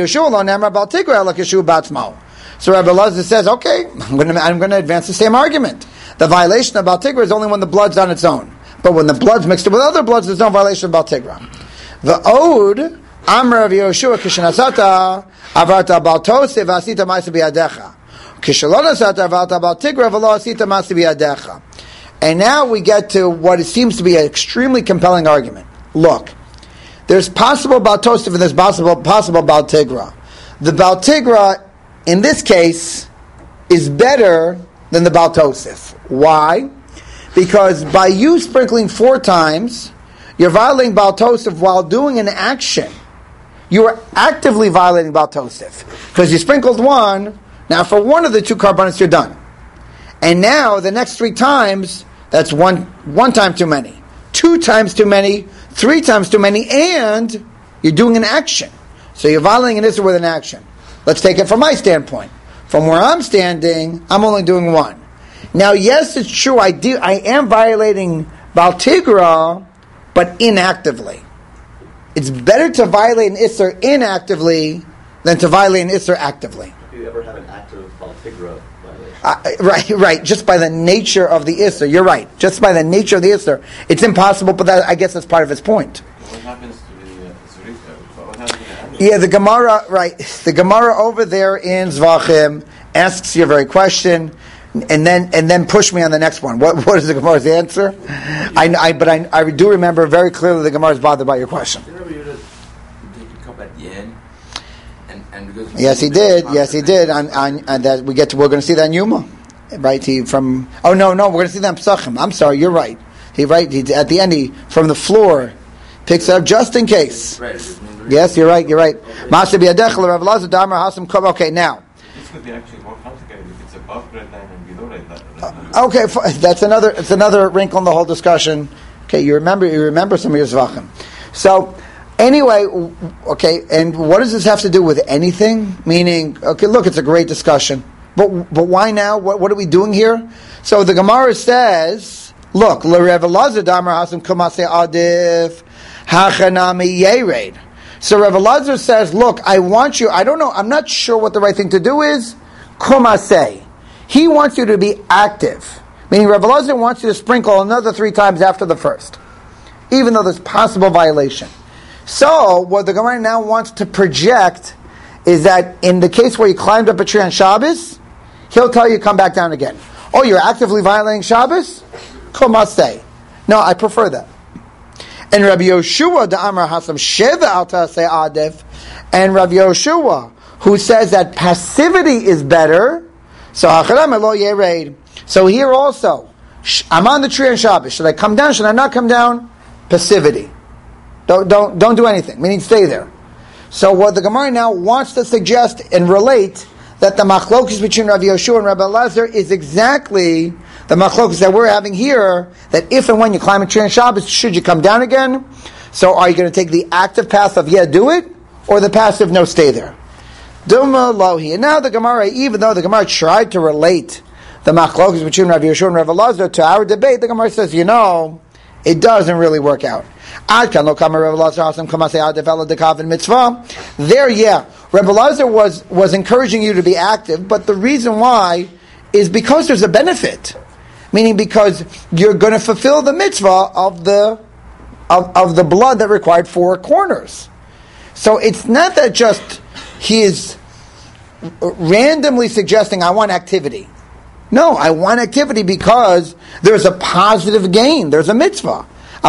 Elazar says, okay, I'm going to advance the same argument. The violation of Baal Tigra is only when the blood's on its own. But when the blood's mixed up with other bloods, there's no violation of Baal Tigra. The Ode, Amr Rav Yeshua, Kishanasata, Avarta Baal Tosif, Asita Maisa Biadecha. Kishalonasata, Avarta Baal Tigra, Velo Asita Maisa Biadecha. And now we get to what it seems to be an extremely compelling argument. Look. There's possible Baal Tosif and there's possible Baal Tigra. The Baal Tigra, in this case, is better than the Baal Tosif. Why? Because by you sprinkling 4 times, you're violating Baal Tosif while doing an action. You are actively violating Baal Tosif. Because you sprinkled 1, now for 1 of the 2 carbonates you're done. And now, the next 3 times, that's one time too many. 2 times too many, 3 times too many, and you're doing an action. So you're violating an issue with an action. Let's take it from my standpoint. From where I'm standing, I'm only doing 1. Now, yes, it's true. I am violating Baal Tigra, but inactively. It's better to violate an Isser inactively than to violate an Isser actively. Do you ever have an active Baal Tigra violation? Right. Just by the nature of the Isser, you're right. Just by the nature of the Isser, it's impossible. But I guess that's part of its point. What happens to the Zurika? What happens to the animal? Yeah, the Gemara, right? The Gemara over there in Zvachim asks you a very question, and then push me on the next one. What is the Gemara's answer? I do remember very clearly the Gemara is bothered by your question. Did you take a cup at the end? And because Yes, he did. On that we're going to see that in Yuma, right? We're going to see that in Pesachim. I'm sorry, you're right. He at the end from the floor picks it up just in case. Right. Yes, you're right. Okay, now. This could be actually more complicated if it's above red line and below red line. Okay, it's another wrinkle in the whole discussion. Okay, you remember some of your Zvachim. So, anyway, okay, and what does this have to do with anything? Meaning, okay, look, it's a great discussion. But why now? What are we doing here? So the Gemara says, look, L'Rev Elazar Damar Hasam Kumase Adif Hachanami Yered. So Rav Elazar says, look, I want you, I don't know, I'm not sure what the right thing to do is, Kumase. He wants you to be active. Meaning Rav Elazar wants you to sprinkle another 3 times after the first. Even though there's possible violation. So, what the Gemara now wants to project is that in the case where you climbed up a tree on Shabbos, he'll tell you come back down again. Oh, you're actively violating Shabbos? Kumase. No, I prefer that. And Rabbi Yoshua the Amar Hasam Sheva Alta say Adif, and Rabbi Yoshua who says that passivity is better. So here also, I'm on the tree on Shabbos. Should I come down? Should I not come down? Passivity. Don't do anything. Meaning stay there. So what the Gemara now wants to suggest and relate that the machlokes between Rabbi Yoshua and Rabbi Elazar is exactly the machlokes that we're having here, that if and when you climb a tree on Shabbos, should you come down again? So are you going to take the active path of do it, or the passive no, stay there? Duma lohi. And now the Gemara, even though the Gemara tried to relate the machlokes between Rabbi Yoshua and Rabbi Elazar to our debate, the Gemara says, it doesn't really work out. There, Rabbi Elazar was encouraging you to be active, but the reason why is because there's a benefit. Meaning because you're going to fulfill the mitzvah of the blood that required 4 corners. So it's not that just he is randomly suggesting, I want activity. No, I want activity because there's a positive gain. There's a mitzvah.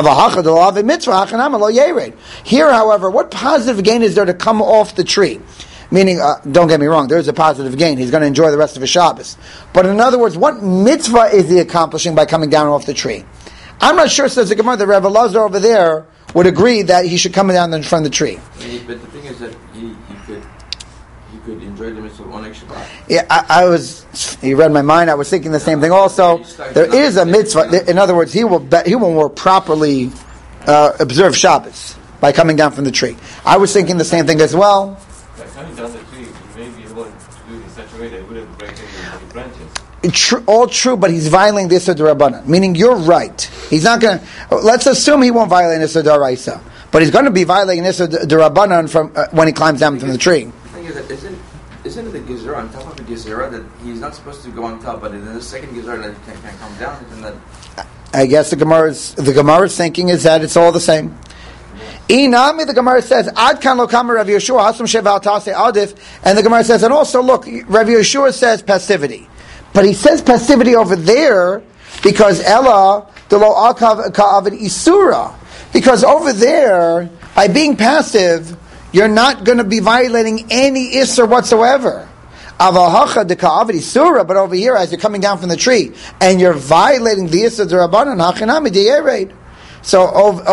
Here, however, what positive gain is there to come off the tree? Meaning, don't get me wrong, there's a positive gain. He's going to enjoy the rest of his Shabbos. But in other words, what mitzvah is he accomplishing by coming down off the tree? I'm not sure, says the Gemara, that Rav Elazar over there would agree that he should come down from the tree. But the thing is that he could enjoy the mitzvah on Shabbat. Yeah, he read my mind, I was thinking the same thing also. There is a mitzvah, in other words, he will more properly observe Shabbos by coming down from the tree. I was thinking the same thing as well. Coming down the tree, you may be able to do it in such a way that it wouldn't break any branches. All true, but he's violating the Issur D'Rabbanan. Meaning, you're right. He's not going to. Let's assume he won't violate Issur D'Oraisa, but he's going to be violating Issur D'Rabbanan from when he climbs down from the tree. The thing is that isn't it the Gezerah on top of the Gezerah that he's not supposed to go on top, but in the second Gezerah that he can come down? Isn't that? I guess the Gemara's thinking is that it's all the same. Inami, the Gemara says, Ad kan lo kama Rav Yeshua hasam sheva tase adif, and the Gemara says, and also look, Rav Yeshua says passivity, but he says passivity over there because Ella de lo akav ka'avid isura, because over there by being passive you're not going to be violating any isur whatsoever. Avahacha de ka'avid isura, but over here as you're coming down from the tree and you're violating the isur d'Rabbanan hachinami de'yered. So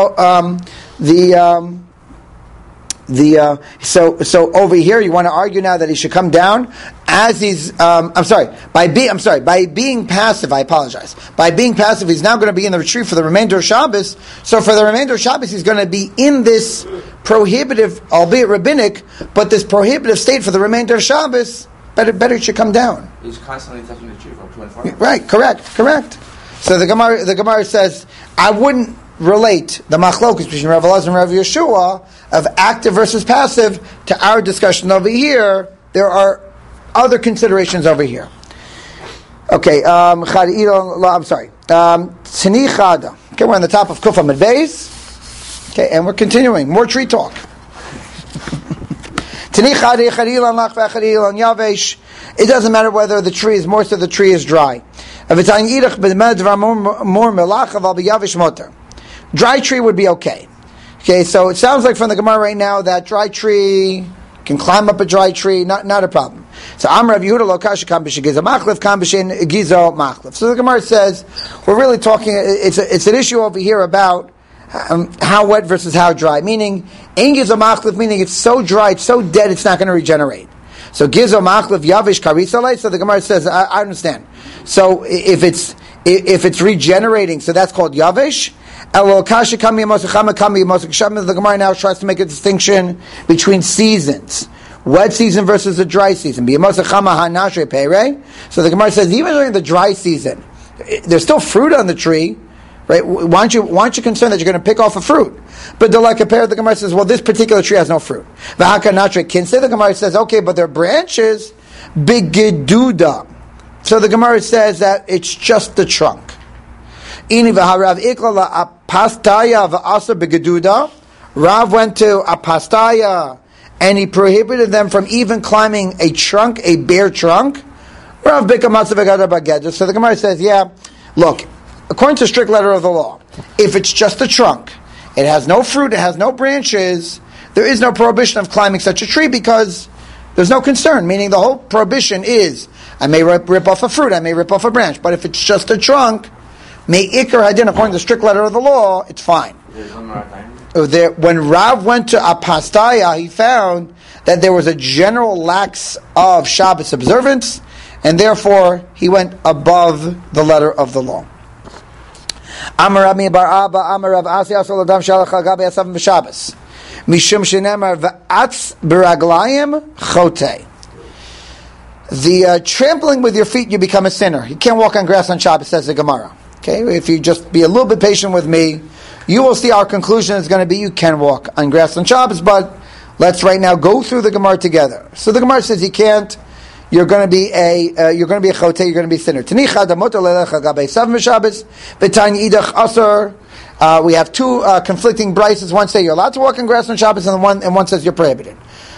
so over here you want to argue now that he should come down as he's by being passive. I apologize. By being passive, he's now going to be in the retreat for the remainder of Shabbos. So for the remainder of Shabbos, he's going to be in this prohibitive, albeit rabbinic, but this prohibitive state for the remainder of Shabbos. Better it should come down. He's constantly touching the tree from 24 hours. Right, correct. So the Gemara says, I wouldn't relate the machlokus between Rav Elazar and Rav Yeshua of active versus passive to our discussion over here. There are other considerations over here. Okay, I'm sorry. Tzini Chada. Okay, we're on the top of Kuf Amud Beis. Okay, and we're continuing. More tree talk. Tzini Chada, Echad Ilan Lach v'Echad Ilan Yavesh. It doesn't matter whether the tree is moist or the tree is dry. Dry tree would be okay. Okay, so it sounds like from the Gemara right now that dry tree can climb up a dry tree, not a problem. So Amar Rav Yehuda lo kasha kam b'shegiza machlef kam b'shen gizo machlef. So the Gemara says we're really talking. It's an issue over here about how wet versus how dry. Meaning ein gizo machlef, meaning it's so dry, it's so dead, it's not going to regenerate. So gizo machlef yavish karitsalei. So the Gemara says I understand. So if it's regenerating, so that's called yavish. The Gemara now tries to make a distinction between seasons. Wet season versus the dry season. So the Gemara says even during the dry season, there's still fruit on the tree, right? Why aren't you concerned that you're going to pick off a fruit? But the Gemara says, well, this particular tree has no fruit. The Gemara says, okay, but their branches, bigiduda. So the Gemara says that it's just the trunk. Rav went to Apastaya and he prohibited them from even climbing a trunk, a bare trunk. So the Gemara says, yeah, look, according to strict letter of the law, if it's just a trunk, it has no fruit, it has no branches, there is no prohibition of climbing such a tree because there's no concern, meaning the whole prohibition is, I may rip off a fruit, I may rip off a branch, but if it's just a trunk, may ikar hadin, according to the strict letter of the law, it's fine. When Rav went to Apastaya, he found that there was a general lack of Shabbos observance, and therefore he went above the letter of the law. Amar Rami bar Abba, Amar Rav Asi Asol Adam Shalach Agabe Asavim v'Shabbos, Mishum Shenemar v'Atz B'Raglayim Chote. The trampling with your feet, you become a sinner. You can't walk on grass on Shabbos, says the Gemara. Okay, if you just be a little bit patient with me, you will see our conclusion is going to be you can walk on grass on Shabbos, but let's right now go through the Gemara together. So the Gemara says you can't. You're going to be a chote. You're going to be a sinner. We have two conflicting brises. One say you're allowed to walk on grass on Shabbos, and one says you're prohibited.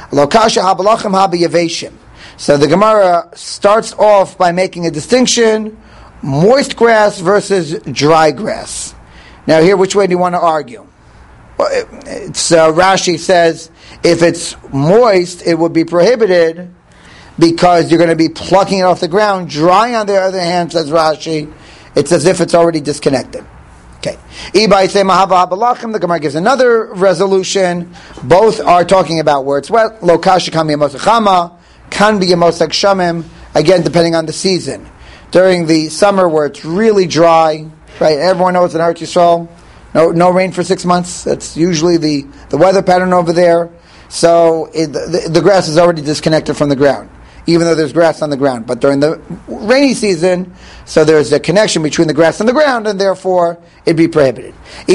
So the Gemara starts off by making a distinction: moist grass versus dry grass. Now here, which way do you want to argue? Well, Rashi says if it's moist, it would be prohibited because you're going to be plucking it off the ground. Dry, on the other hand, says Rashi, it's as if it's already disconnected. Okay. The Gemara gives another resolution. Both are talking about where it's wet. Lo kasha kan be yamosachama, can be yamosach shamim. Again, depending on the season. During the summer where it's really dry, right? Everyone knows in Eretz Yisrael, no rain for 6 months. That's usually the weather pattern over there. So the grass is already disconnected from the ground, even though there's grass on the ground. But during the rainy season, so there's a connection between the grass and the ground, and therefore it'd be prohibited. The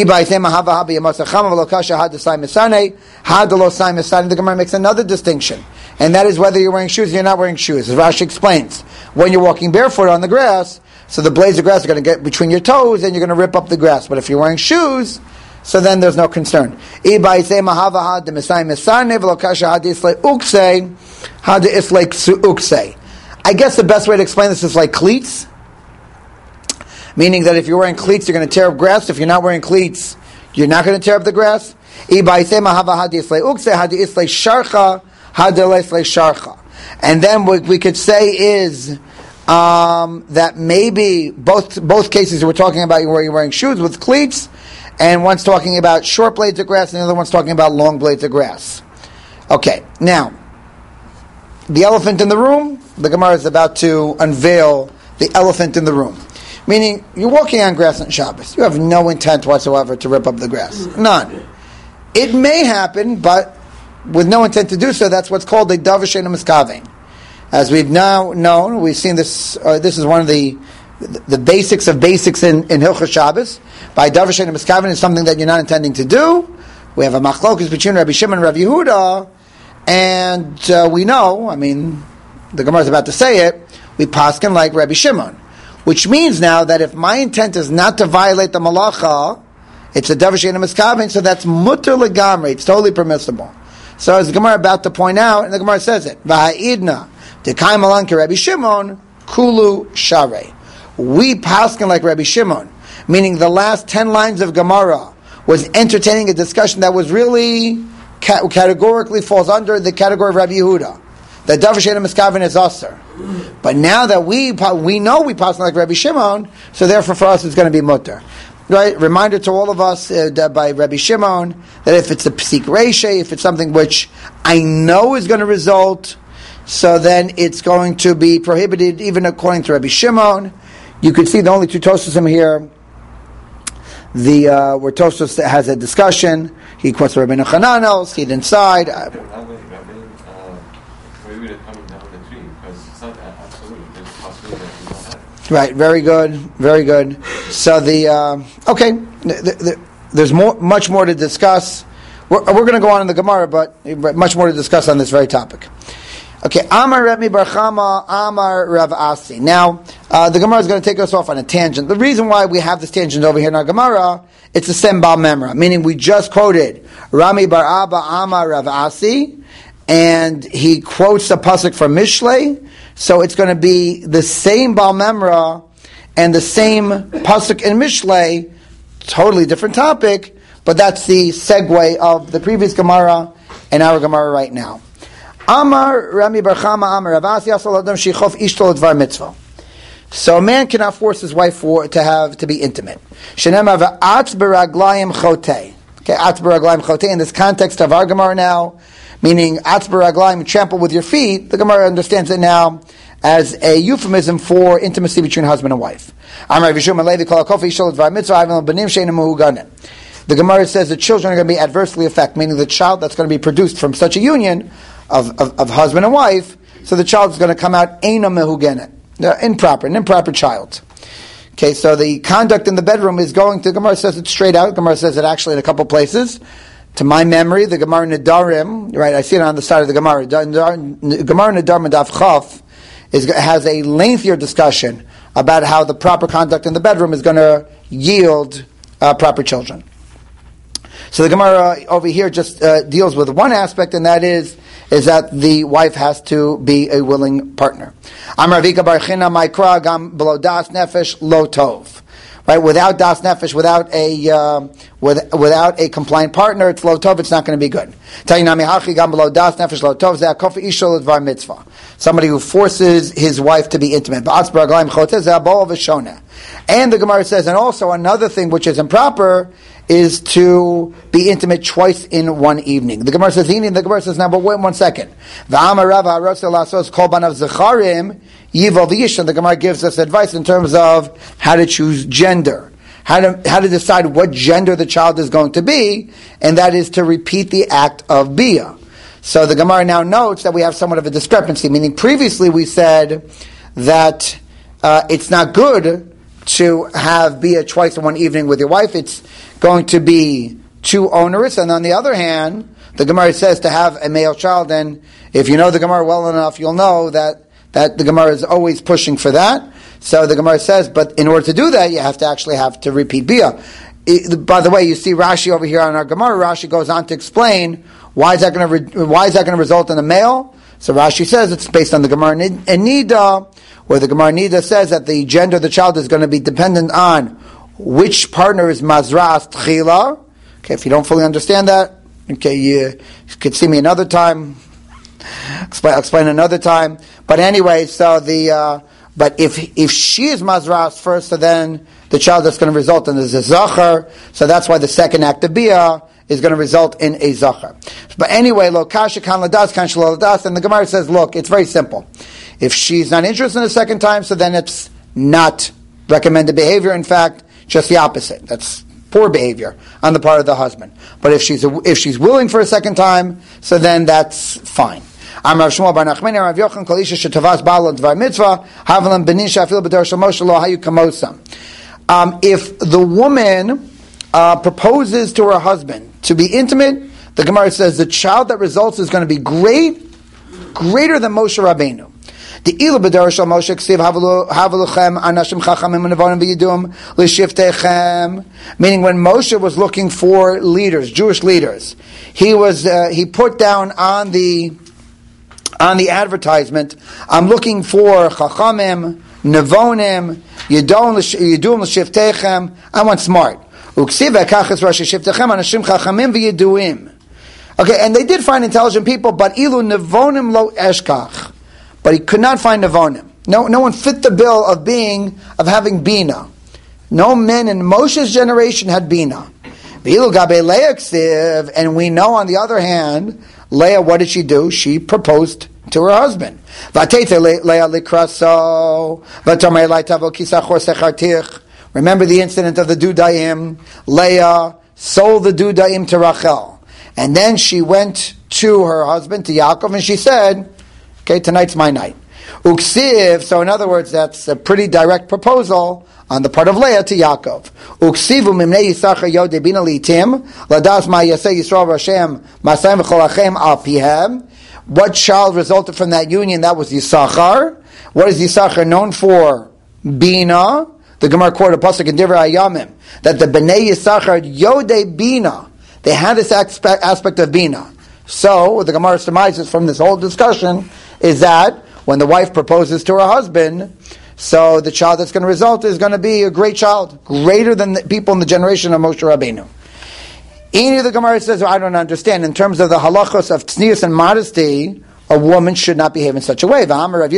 Gemara makes another distinction, and that is whether you're wearing shoes or you're not wearing shoes. As Rashi explains, when you're walking barefoot on the grass, so the blades of grass are going to get between your toes and you're going to rip up the grass. But if you're wearing shoes, so then there's no concern. I guess the best way to explain this is like cleats, meaning that if you're wearing cleats, you're going to tear up grass. If you're not wearing cleats, you're not going to tear up the grass. And then what we could say is that maybe both cases we're talking about where you're wearing shoes with cleats, and one's talking about short blades of grass and the other one's talking about long blades of grass. Okay, now the elephant in the room, the Gemara is about to unveil the elephant in the room. Meaning, you're walking on grass on Shabbos. You have no intent whatsoever to rip up the grass. None. It may happen, but with no intent to do so, that's what's called a davar she'eino miskavein. As we've now known, we've seen this. This is one of the basics of basics in Hilchos Shabbos. By davar she'eino miskaven is something that you're not intending to do. We have a machlokus between Rabbi Shimon and Rabbi Yehuda, and we know. I mean, the Gemara is about to say it. We paskin like Rabbi Shimon, which means now that if my intent is not to violate the malacha, it's a davar she'eino miskaven, so that's mutter legamri. It's totally permissible. So as the Gemara about to point out, and the Gemara says it, v'ha'idna dekai malan ke Rabbi Shimon kulu sharei. We paskin like Rabbi Shimon, meaning the last 10 lines of Gemara was entertaining a discussion that was really categorically falls under the category of Rabbi Yehuda. That davar she'eino miskaven is aser. But now that we know we paskin like Rabbi Shimon, so therefore for us it's going to be mutter. Right? Reminder to all of us by Rabbi Shimon that if it's a psik reisha, if it's something which I know is going to result, so then it's going to be prohibited even according to Rabbi Shimon. You could see the only two Tosos here. Where Tosos has a discussion. He quotes Rabbi Yochanan, see it inside. Right, very good, very good. So there's much more to discuss. We're going to go on in the Gemara, but much more to discuss on this very topic. Okay, Amar Rabbi Bar Chama, Amar Rav Asi. Now, the Gemara is going to take us off on a tangent. The reason why we have this tangent over here in our Gemara, it's a Sem Bal Memra, meaning we just quoted Rami Bar Abba, Amar Rav Asi, and he quotes a pasuk from Mishlei. So it's going to be the same Bal Memra and the same pasuk in Mishlei, totally different topic, but that's the segue of the previous Gemara and our Gemara right now. Amar Rami Bar Chama Amar Rav Asi Asal Adam Shichof Ishto L'Dvar Mitzvah. So a man cannot force his wife to be intimate. Shenema v'atz beraglayim chotei. Okay, atz beraglayim chotei in this context of our Gemara now, meaning atz beraglayim, trample with your feet. The Gemara understands it now as a euphemism for intimacy between husband and wife. Amar Vishum Alevi Kol HaKof Ishto L'Dvar Mitzvah Avim L'Banim She'einu Mehuganim. The Gemara says the children are going to be adversely affected, meaning the child that's going to be produced from such a union of husband and wife, so the child is going to come out eina mehugenet, an improper child. Okay, so the conduct in the bedroom is going to, Gemara says it straight out, Gemara says it actually in a couple places. To my memory, the Gemara Nedarim, right, I see it on the side of the Gemara, Gemara Nedarim Daf Chaf has a lengthier discussion about how the proper conduct in the bedroom is going to yield proper children. So the Gemara over here just deals with one aspect, and that is that the wife has to be a willing partner. Amar Ravika bar China Maikra gam below das nefesh lo tov. Right, without das nefesh, without a compliant partner, it's lo tov. It's not going to be good. Tainami hachi gam below das nefesh lo tov. Zeh kofi ishol advar mitzvah. Somebody who forces his wife to be intimate. And the Gemara says, and also another thing which is improper is to be intimate twice in one evening. The Gemara says, now, but wait 1 second. The Gemara gives us advice in terms of how to choose gender, how to decide what gender the child is going to be, and that is to repeat the act of Bia. So the Gemara now notes that we have somewhat of a discrepancy, meaning previously we said that it's not good to have Bia twice in one evening with your wife. It's going to be too onerous. And on the other hand, the Gemara says to have a male child, and if you know the Gemara well enough, you'll know that the Gemara is always pushing for that. So the Gemara says, but in order to do that, you have to repeat Bia. By the way, you see Rashi over here on our Gemara. Rashi goes on to explain why is that going to result in a male. So Rashi says it's based on the Gemara Nida, where the Gemara Nida says that the gender of the child is going to be dependent on which partner is Mazras Tchila. Okay, if you don't fully understand that, okay, you could see me another time. Explain another time. But anyway, so but if she is Mazras first, so then the child that's going to result in is a Zachar. So that's why the second act of Bia is going to result in a Zachar. But anyway, lo kasha kan ladas kan shelo ladas, and the Gemara says, look, it's very simple. If she's not interested in the second time, so then it's not recommended behavior. In fact, just the opposite. That's poor behavior on the part of the husband. But if she's willing for a second time, so then that's fine. Amar Shmuel bar Nachmani, Rav Yochanan, Kol Isha Shetavas Ba'al Dvar Mitzvah, Havalam Benin Shafil B'Dar Shel Moshe Lo Hayu Kamosam. If the woman proposes to her husband to be intimate, the Gemara says the child that results is going to be greater than Moshe Rabbeinu. The ilu b'dar shel Moshe ksiv haveluchem anashim chachamim unevonim v'yidum l'shiftechem. Meaning, when Moshe was looking for leaders, Jewish leaders, he put down on the advertisement, I'm looking for chachamim, nevonim, yidum l'shiftechem. I want smart. Uksiv ekachas rosh shiftechem anashim chachamim v'yiduim. Okay, and they did find intelligent people, but ilu nevonim lo eshkach. But he could not find nevonim. No one fit the bill of having bina. No men in Moshe's generation had bina. V'ilu gabe Leah ksiv, and we know on the other hand, Leah, what did she do? She proposed to her husband. V'atete Leah likraso, v'tomei lai tavo kisachor sechartich. Remember the incident of the Dudayim. Leah sold the Dudayim to Rachel. And then she went to her husband, to Yaakov, and she said, okay, tonight's my night. Uksiv, so in other words, that's a pretty direct proposal on the part of Leah to Yaakov. Uksivu mimnei Yisachar yodei bina litim, ladas ma yaseh Yisrael Rashem, masayim v'cholachem al pihem. What child resulted from that union? That was Yisachar. What is Yisachar known for? Bina. The Gemara quoted a pasuk in Divrei Hayamim, that the Bnei Yisachar yodei bina, they had this aspect of bina. So, the Gemara surmises from this whole discussion is that when the wife proposes to her husband, so the child that's going to result is going to be a great child, greater than the people in the generation of Moshe Rabbeinu. Any of the Gemara says, I don't understand. In terms of the halachos of tznius and modesty, a woman should not behave in such a way. And now the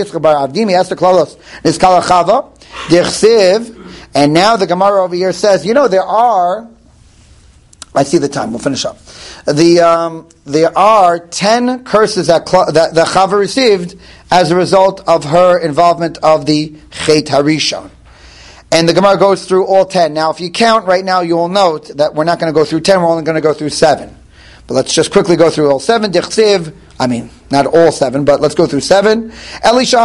Gemara over here says, there are, I see the time, we'll finish up. There are 10 curses that Chava received as a result of her involvement of the Chet HaRishon. And the Gemara goes through all 10. Now, if you count right now, you will note that we're not going to go through 10, we're only going to go through 7. But let's just quickly go through all 7. Not all 7, but let's go through 7. So first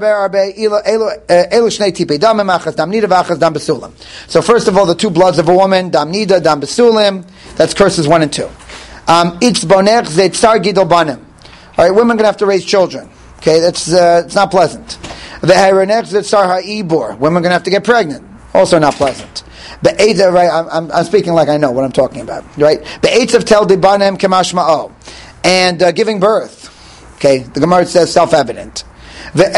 of all, the 2 bloods of a woman, dam nida, dam besulim, that's curses 1 and 2. All right, women are going to have to raise children. Okay, it's not pleasant. Women are going to have to get pregnant. Also not pleasant. Right, I'm speaking like I know what I'm talking about. Right? And giving birth. Okay, the Gemara says self-evident. The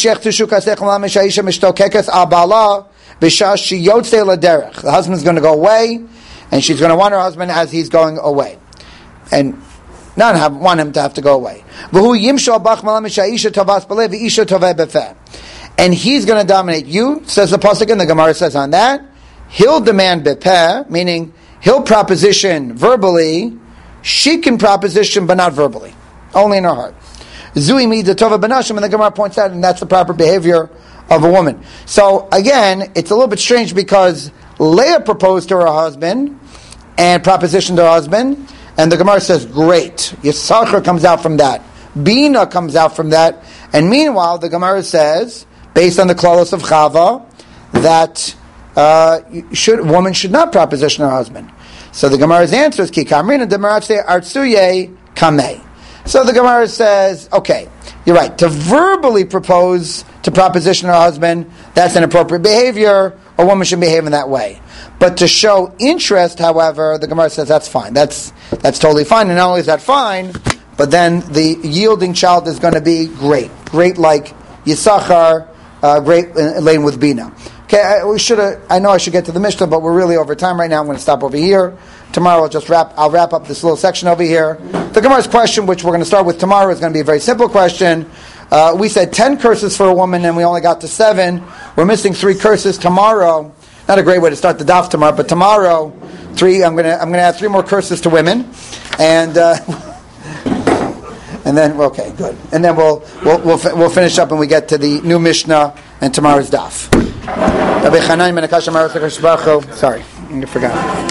husband's going to go away, and she's going to want her husband as he's going away, and not want him to have to go away. And he's going to dominate you, says the pasuk, and the Gemara says on that, he'll demand bepeh, meaning he'll proposition verbally, she can proposition but not verbally, only in her heart. Zui mida tova benashim, and the Gemara points out, and that's the proper behavior of a woman. So again, it's a little bit strange because Leah proposed to her husband and propositioned her husband, and the Gemara says, great. Yisachar comes out from that. Bina comes out from that. And meanwhile, the Gemara says, based on the klalos of Chava, that woman should not proposition her husband. So the Gemara's answer is, Ki kamrina demaratze artsuye kamei. So the Gemara says, okay, you're right. To verbally propose to proposition her husband, that's inappropriate behavior. A woman should behave in that way. But to show interest, however, the Gemara says that's fine. That's totally fine. And not only is that fine, but then the yielding child is going to be great. Great like Yisachar, great laden with Bina. Okay, I know I should get to the Mishnah, but we're really over time right now. I'm going to stop over here. Tomorrow I'll wrap up this little section over here. The Gemara's question, which we're going to start with tomorrow, is going to be a very simple question. We said 10 curses for a woman, and we only got to 7. We're missing 3 curses tomorrow. Not a great way to start the daf tomorrow, but tomorrow, 3. I'm going to add 3 more curses to women, and then okay, good. And then we'll finish up when we get to the new Mishnah and tomorrow's daf. Sorry, I forgot.